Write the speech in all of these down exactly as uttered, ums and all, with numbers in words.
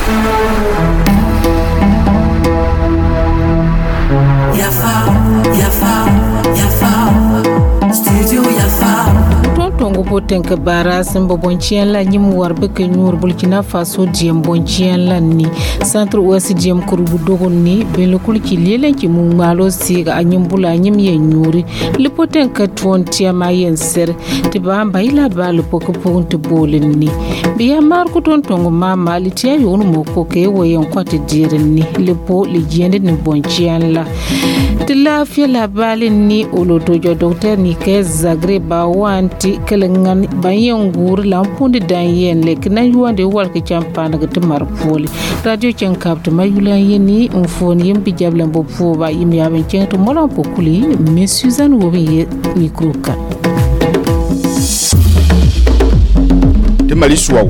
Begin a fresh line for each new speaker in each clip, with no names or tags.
Yafa, Yafa, Yafa, Studio Yafa.
Tongo poten ke bara sembo bonchien la nyim warbe ke nyur Burkina Faso diem bonchien la ni centre ouest diem kurubu dogon ni belo kulki lelen ki mu malo siga anyim bula nyim ye nyuri le poten ke ton tiama yen ser te bamba ila balo poko ponte bolen ni biya mar ko ton tongo mama li tiya yonu moko ke woyen kwate diren ni le po le jende ni bonchien la te la fia la balen ni oloto jo docteur ni ke Zagreba wanti kelengan bayen gur lampundi dan yen lek na yuande walke champana gata marpoli radio chankapta mayula yeni unfoni yem bijablan bo foba yim yaben cento molan pokuli mais Suzanne wobe micro ka
de mali suwaw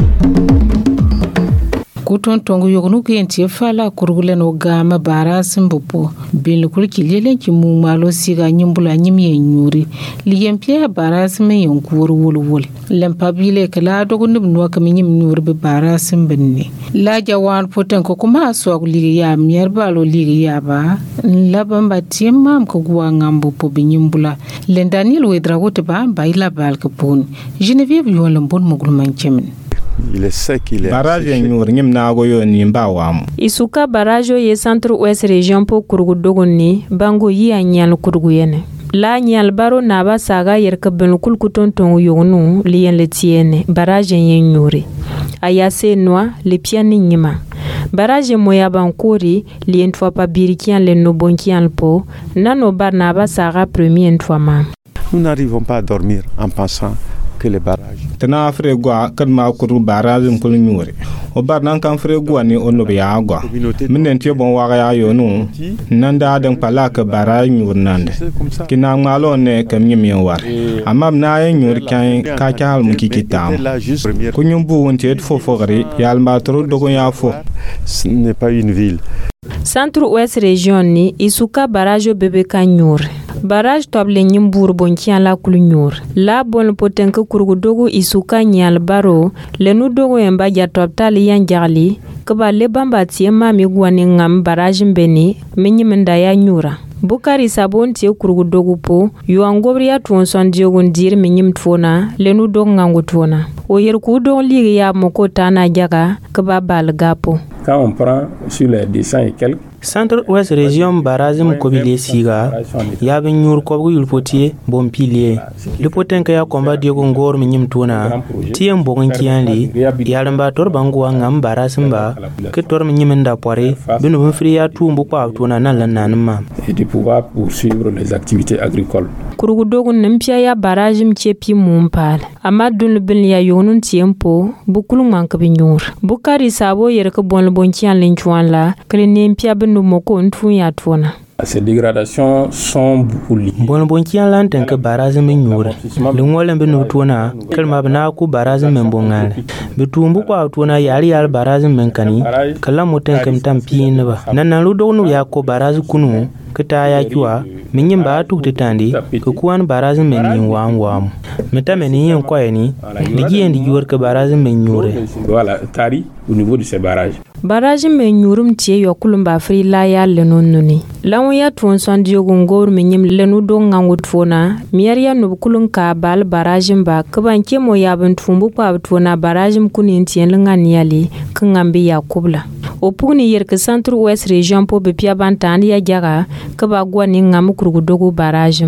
kuton tongo yogonu ke enti fala kurgule no gama bara simbopo bin kulki lelen ki mu malo siga nyimbula nyimye nyuri liyempia bara simen yonkur wolwol lempabile kala dogo nubno kam nyim nyuri be bara simbenne la jawan poten ko kuma so ligi ya mier balo ligi ya ba labamba tiemam ko gwa ngambo po be nyimbula len Daniel Wedra wote ba ba ila bal ko pon Geneviève yolam bon mogul manchemen.
Il est sec, il est
barrage nyur nyim nago yo ni mbawam
isuka barrage ye centre ouest région po kurgu dogonni bango yi anyal kurgu yene la nyal baro na ba saga yer kabel kul kuton ton yonu liyen le tiene barrage ye nyuri ayase noa le piani nyima barrage moya bankori liyen twa pa birikian le no bonkian po nano bar na ba saga premier fois ma
nous n'arrivons pas à dormir en pensant que les barrages
tana fregwa kan ma kuru barrage mkul nyuri o bar nan kan fregwa ni ono be agwa minen tie bon waga ya yonu nanda dan pala ka barrage nyur nande kina ngalo ne kam nyim war amam na yen nyur kan ka kal mu kikitam kunyumbu wonte fo fogari yal ma tro dogo ya fo
ce n'est pas une ville.
Centre ouest région ni isuka barrage bebe kanyur barrage toble nyimbur bonkian la kulnyur la bon potenke kurgu dogo isuka nyal baro lenu dogo emba ja toptal yan jarli kaba le bamba tiema mi gwani ngam barrage mbeni menyimenda ya nyura Bukari sabon tie kurgu dogu po yuangobri ya tuonson diogun dir minyim tfona lenu dog ngangu tfona o yer ku dog ligi ya moko tana jaga kaba bal gapo.
Quand on prend sur les deux cents et quelques
Centre Ouest Région Barazim Kobile Siga, Yabin Nur Kobu Yulpotier, Bompilie, le poten que ya combat Diogo Ngor Minim Tuna, Tiem Bonkianli, Yalamba Torbanguangam Barasimba, que Torminimenda Poire, Benufria Tumbupa Tuna Nalananma.
Et de pouvoir poursuivre les activités agricoles.
Kurugudogun Nimpia ya Barajim Chepi Mumpal, Amadun Bilia Yonun Tiempo, Bukulu Mankabinyur, Bukari Sabo Yerka Bon Bonkian Linchuanla, Klinimpia no moko ntunya tona.
Ces dégradations sont beaucoup liées.
Bon bon qui en tant que barazim nyura. Le ngolem be no tona, kelma bana ku barazim mbongal. Betumbu kwa tona yali yal barazim menkani, kala moten kem tampine ba. Nana ludo no ya ko baraz kunu, keta ya kiwa, minyim ba tu tetandi, ko kuan barazim menin wam wam. Meta menin ko yani, digi endi yor ke barazim nyure.
Voilà, tari au niveau de ces barrages.
Barrage men nyurum tie yokulumba fri la ya lenonuni lawo ya tuon son diogo ngor menyim lenu do ngangut fona miaria no kulun ka bal barrage ba kabanke mo ya ban tumbu pa tona barrage kunin tien lengan yali kangambe ya kubla opuni yer ke centre ouest région po be pia bantan ya jaga kaba gwa ni ngam kurgu dogo barrage.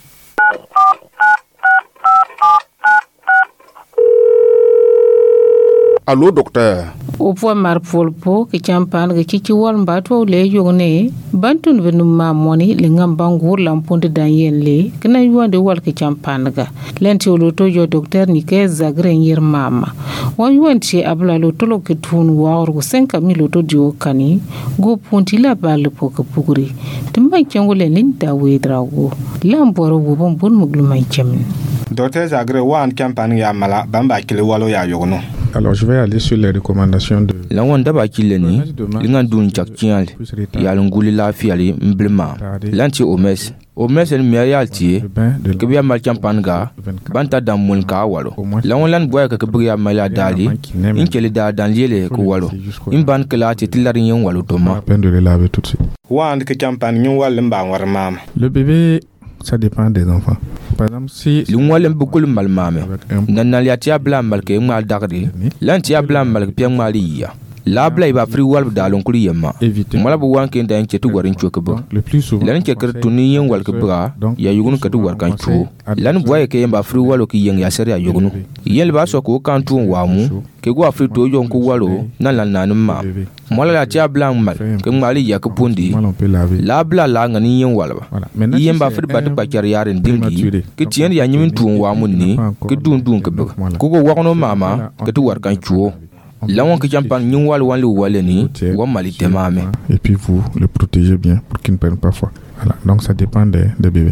Allô docteur.
O po mar polpo ke champan ke chichi wal mbato le yogne bantun benu mamoni le ngam bangur lamponde danyen le kana yuande wal ke champan ga lenti oloto yo docteur ni ke zagre yer mama won yuanti abla lo tolo ke tun waor go cinq mille loto dio kani go ponti la bal po ke puguri tumba changole nin da we drago lamboro go bon bon muglu mai chemin
docteur Zagre wan campagne ya mala bamba kile walo ya yogno.
Alors je vais aller sur les recommandations de
la wanda ba kileni linga dun chakchial ya lunguli la fiali mblema lanti omes o mesel merial tie ke biya mal champanga banta dam mun ka walo la won lan boy ka ke biya mala dali in kele da dan liele ko walo in ban kala ti tilar yin walo to ma
peine de le laver tout de suite.
Wan ke champagne yin wal mba war mama.
Le bébé, ça dépend des enfants. Par exemple, si
l'ungwalem bukul mal mame nan ya tia blam mal ke mal dagri lan tia blam mal ke mali ya la blay ba free wal dalon kuri yamma mala bu wanke nda en cetu warin choke bo
le plus souvent
lan ke kertu ni yen wal ke bra ya yugun ka tu war kan chu lan boye ke yamba free wal ki yen ya sere ya yugunu yel ba so ko kan tu wamu ke go afri to yon ku walo nan lan nan ma mala la tia blam mal ke mali ya ke pundi la bla la ngani yen wal ba yen ba free ba de ba kyar yaren dingi ke tien ya nyimin tu wamu ni ke dun dun ke bo ko go wakono mama ke tu war kan chu L'avant que j'en parle, nous allons aller au Waleni, ou à Malitemame.
Et puis vous le protégez bien pour qu'il ne prenne pas froid. Voilà. Donc ça dépend des, des bébés.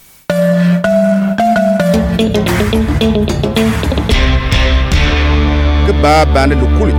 Que baba ne le coule.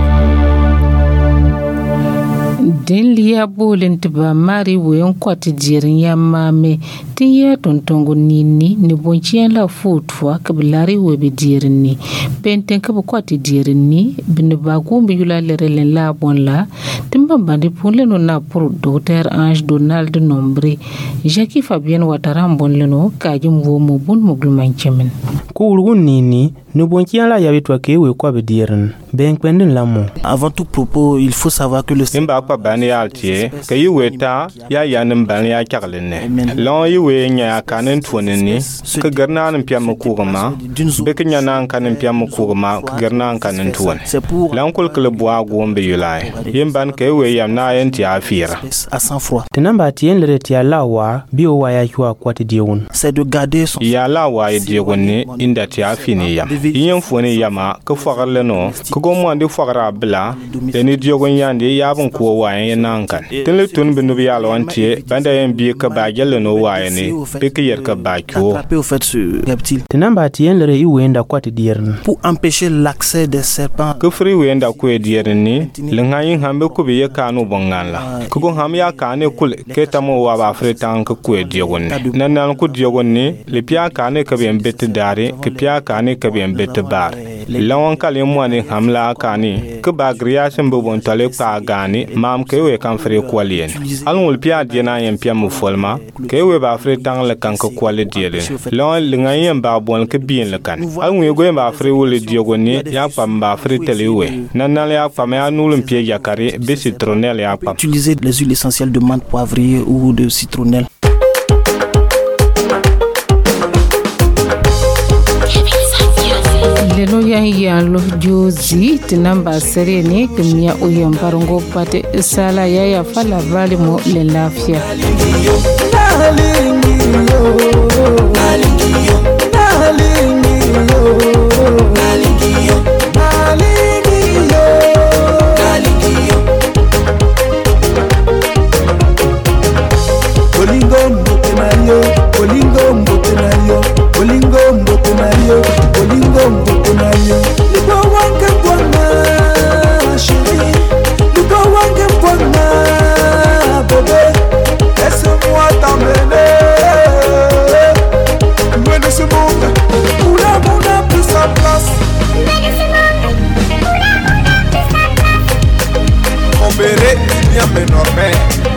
Den liya bolen tiba mari weyon kwati jirin ya mame tin ya tontongo nini ni bonchiyan la futwa kabilari webe jirin ni benten kaba kwati jirin ni bine bagumbi yula lerelen la bon la timba bandi punle no na pour docteur Ange Donald Nombre Jackie Fabien Wataram bon leno kajum wo mo bon mo gluman chemen
ko urgun nini no bonchiyan la yabe to ke we kwa be jirin ben kwendin lamo.
Avant tout propos, il faut savoir que le
Simba kwa bani altie ke yiweta ya yanin bani ya kyarlene lon yiwe nya kanin tuwanini ke garnan piyam kugama be kenya nan kanin piyam kugama garnan kanin tuwan lan kul kul bua gombe yulai yimban ke we yam na yenti afira
à sang froid.
Tenamba tien le tia lawa bio wa ya kwa kwati diun.
C'est de garder son
ya lawa diuni inda ti afini yam yin funi yama ke fagarle no ko mo ande fagara bla eni diogon yande yabon ko wayen nankan tele tun binu bi yalo antie banda en bi ka ba gelle no wayene be ke yer ka ba ko
au fait ce reptile.
Tenamba tien le i wenda kwati diern
Pour empêcher l'accès des serpents.
ke free wenda ko dierni le ngayin hambe ko be yakanu bongala ko go ham ya kane kul ke tamo wa ba fre tan ko ko diogon nan nan ko diogon ni le pia kane ka be mbete dare ke pia kane ka be mbete bar lawon kale mo ne hamla kane ke ba griation bo bon tale pa gani mam ke we kan fre ko lien alul pia diena yem pia mo folma ke we ba fre tan le kan ko ko le diele lon le ngayen ba bon ke bien le kan alul go ba fre wo le diogon ni ya pam ba fre tele we nan nan ya pam ya nulum pie yakare be citronnelle ya pam
Utiliser les huiles essentielles de menthe poivrier ou de citronnelle.
lelo yan yan lo jozi tinamba serene kimia uyam barongo pate sala ya ya fala vale mo le lafia
Olingo mbote na yo, olingo mbote na yo, olingo mbote na yo, olingo mbote na yo. Ligo wange bwana, chérie, ligo wange bwana, bébé. Laisse-moi t'emmener, loin de ce monde où l'amour n'a plus sa place. Mon béré, bien m'énormer.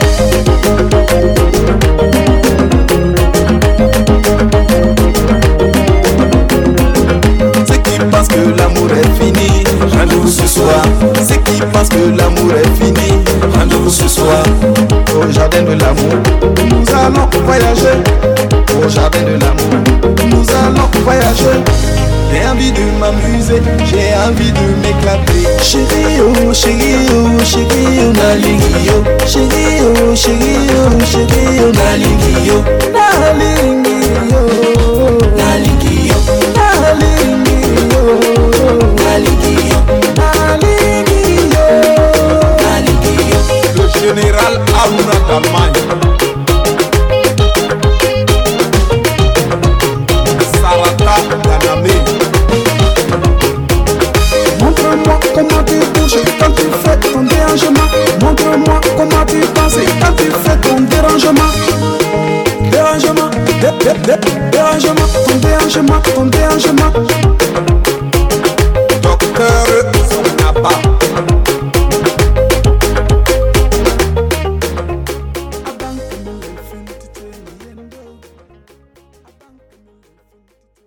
Ceux qui pensent que l'amour est fini, rendez-vous ce soir. Ceux qui pensent que l'amour est fini, rendez-vous ce soir. Au jardin de l'amour, nous allons voyager. Au jardin de l'amour, nous allons voyager. J'ai envie de m'amuser, j'ai envie de m'éclater. Chérie, oh, chérie, oh, chérie, oh, nalingi, oh. Chérie, oh, chérie, oh, chérie, oh, nalingi, oh. Nalingi, oh. Nalingi, oh. Nalingi, oh. Nalingi, oh. Nalingi, oh. Nalingi, oh. Le général Aruna d'Allemagne. Sarata Kaname. Montre-moi comment tu bouges quand tu fais ton dérangement. Montre-moi comment je m'attendais